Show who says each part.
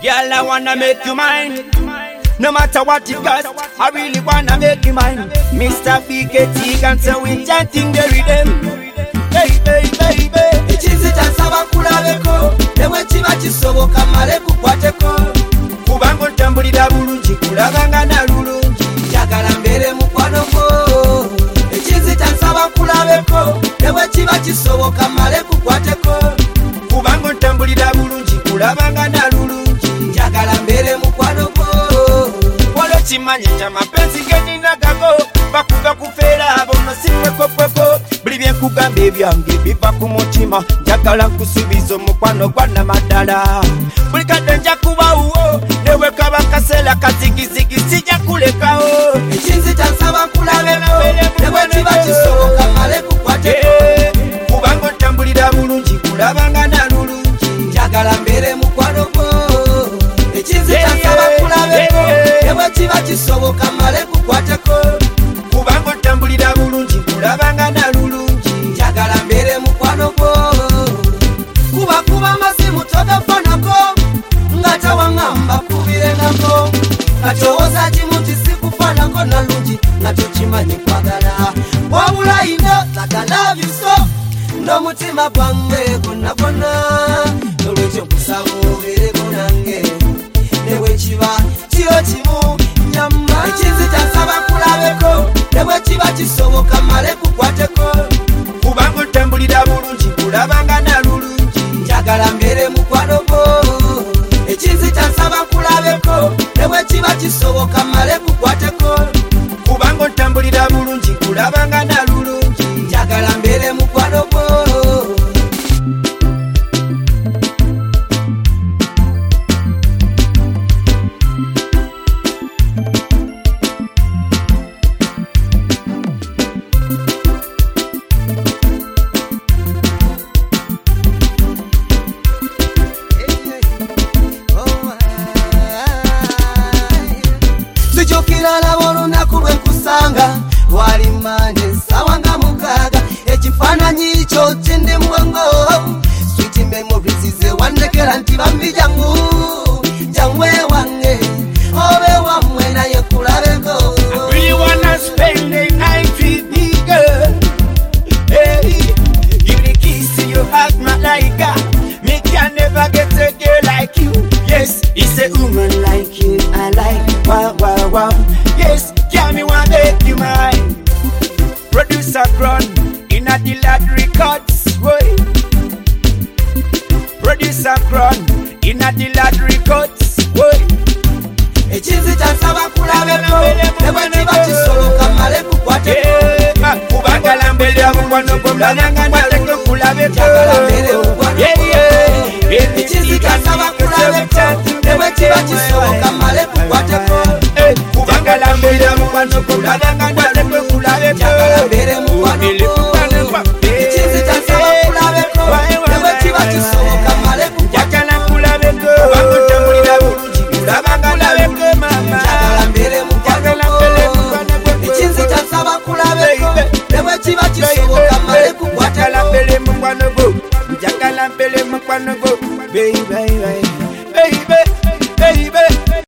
Speaker 1: Girl, I wanna make you mine. No matter what it costs, I really wanna make you mine. Mr. BKT can say we chanting the rhythm. Hey, hey, baby.
Speaker 2: Echizi tansaba kulabeko, ewe chiba kisoboka male kukwateko.
Speaker 1: Kubango tambulira bulungi, kulabanga na lulungi.
Speaker 2: Njagala mbere mukwano gwo. Echizi tansaba kulabeko, ewe chiba kisoboka male kukwateko.
Speaker 1: Kubango tambulira bulungi, kulabanga na lulungi.
Speaker 2: Njagala mbere mukwano gwo.
Speaker 1: Walo chimanye cha mapenzi genina gago. Bakuga kufera abono simwekweko. Buli byenkugambe byange biva ku mutima. Njagala nkusubiza omukwano gwa namadala. Buli kadde nja kubawuwo, newe kaba kaseera kazigizigi sijja kulekawo.
Speaker 2: Ekinzi tansaba nkulabeko, newe kiba kisoboka male kukwateko.
Speaker 1: Kubanga otambulira bulungi, kulabanga na lulungi.
Speaker 2: Njagala mbere mukwano gwo. Ekinzi tansaba nkulabeko, newe kiba kisoboka male kukwateko.
Speaker 1: Kubanga otambulira bulungi, kulabanga na lulungi.
Speaker 2: Njagala mbere mukwano gwo. Kuba masimu togafanako, nga tawangamba kubirengako. Katowooza kimu tisikufanako na lungi, nga tokimanyi kwagala. Wabula ino that I love you so, n'omutima gwange gwonna gwonna. Nolwekyo nkusaba obeereko nange, newe kiba kiro kimu nyamma. Ekinzi tansaba kulabeko, newe kiba kisoboka male kukwateko.
Speaker 1: Kubanga otambulira bulungi, kulabanga na lulungi.
Speaker 2: Njagala mbere mukwano gwo. Ekinzi tansaba kulabeko, newe kiba kisoboka male kukwateko.
Speaker 1: Kubanga otambulira bulungi, kulabanga na lulungi.
Speaker 2: Njagala mbere mukwano gwo. Sijukira labo olunaku lwe nkusanga, wali manje sawa nga mukaaga. Ekifaananyi kyo kindi mbwongo, sweet memories ze wandekera nti bambi jangu. Jangu ewange, obe wamwe naye kulabeko.
Speaker 1: I really wanna spend the night with you, girl. Hey, give the kiss to your heart, my like me can never get a girl like you. Yes, it's a woman like you I like. Wow, wow, wow. Yes, can me want make you mine. Producer Crown in a Dillard Records, boy. Producer Crown in a Dillard Records, boy.
Speaker 2: Ekinzi tansaba kulabeko, newe kiba kisoboka male kukwateko.
Speaker 1: Kubagala mbele mukwano gwo, kulabanga na kulabeko.
Speaker 2: Njagala mbere mukwano gwo. Ekinzi tansaba kulabeko, newe kiba kisoboka male kukwateko.
Speaker 1: Kubagala mbele mukwano gwo, kulabanga na kulabeko.
Speaker 2: Njagala mbere mukwano gwo. Ekinzi tansaba kulabeko, newe kiba kisoboka male kukwateko.
Speaker 1: Njagala kulabeko. Kubanga otambulira bulungi, kulabanga na lulungi.
Speaker 2: Njagala mbere mukwano gwo. Ekinzi tansaba kulabeko, newe kiba kisoboka male kukwateko.
Speaker 1: Njagala mbele mukwano gwo, njagala mbele mukwano gwo, baby.